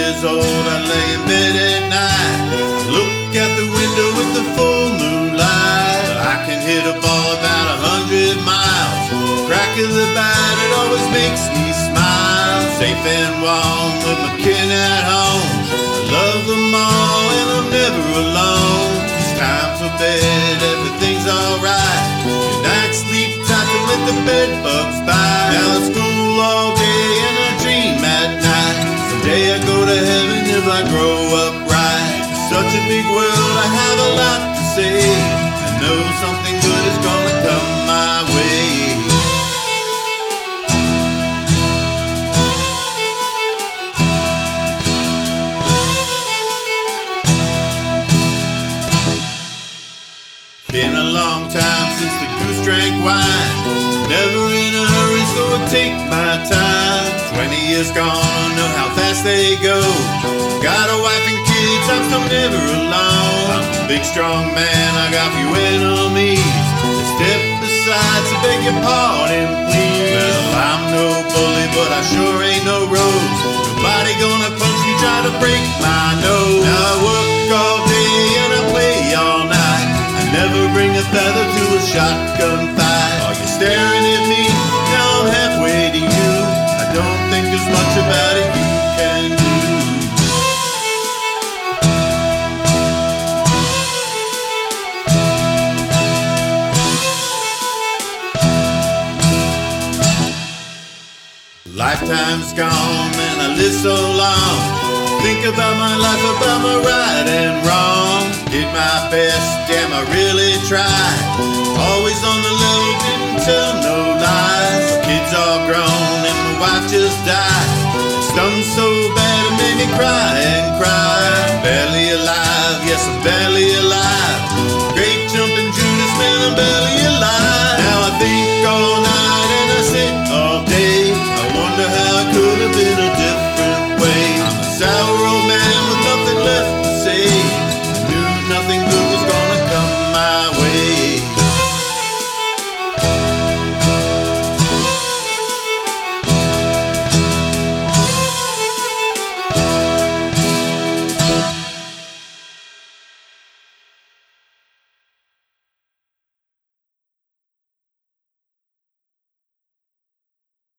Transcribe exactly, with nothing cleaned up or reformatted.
years old, I lay in bed at night, look out the window with the full moonlight. I can hit a ball about a hundred miles. Crack of the bat, it always makes me smile. Safe and warm with my kin at home. I love them all and I'm never alone. It's time for bed, everything's alright. Good night, sleep tight to let the bed bugs bite. Now it's school all day and I dream at night. Someday I go to heaven if I grow up right. It's such a big world, I have a lot to say. I know something good is gonna come my way. Been a long time since the goose drank wine. Never in a hurry, so I take my time. Twenty years gone, know how fast they go. Got a wife and kids, I'm still never alone. I'm a big strong man, I got few enemies. They step aside to beg your pardon, please. Well, I'm no bully, but I sure ain't no rose. Nobody gonna punch me, try to break my nose. Now I work all day and I play all night. Never bring a feather to a shotgun fight. Are you staring at me? Now I'm halfway to you. I don't think there's much about it you can do. Lifetime's gone and I live so long. Think about my life, about my right and wrong. Did my best, damn I really tried. Always on the level, didn't tell no lies. My kids all grown and my wife just died. It stung so bad it made me cry and cry.